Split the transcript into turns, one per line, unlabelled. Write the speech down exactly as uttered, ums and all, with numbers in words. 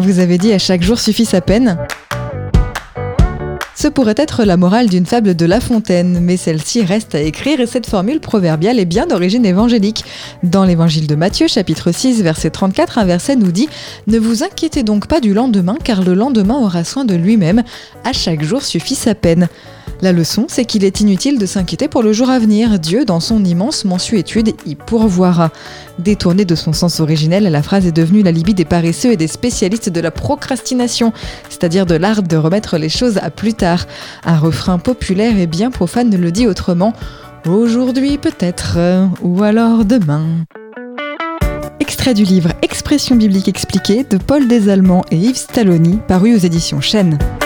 Vous avez dit « à chaque jour suffit sa peine ». Ce pourrait être la morale d'une fable de La Fontaine, mais celle-ci reste à écrire et cette formule proverbiale est bien d'origine évangélique. Dans l'évangile de Matthieu, chapitre six, verset trente-quatre, un verset nous dit « Ne vous inquiétez donc pas du lendemain, car le lendemain aura soin de lui-même. À chaque jour suffit sa peine. » La leçon, c'est qu'il est inutile de s'inquiéter pour le jour à venir. Dieu, dans son immense mansuétude, y pourvoira. Détournée de son sens originel, la phrase est devenue l'alibi des paresseux et des spécialistes de la procrastination, c'est-à-dire de l'art de remettre les choses à plus tard. Un refrain populaire et bien profane le dit autrement « Aujourd'hui peut-être, ou alors demain ». Extrait du livre « Expressions bibliques expliquées » de Paul Desallemands et Yves Stalloni, paru aux éditions Chênes.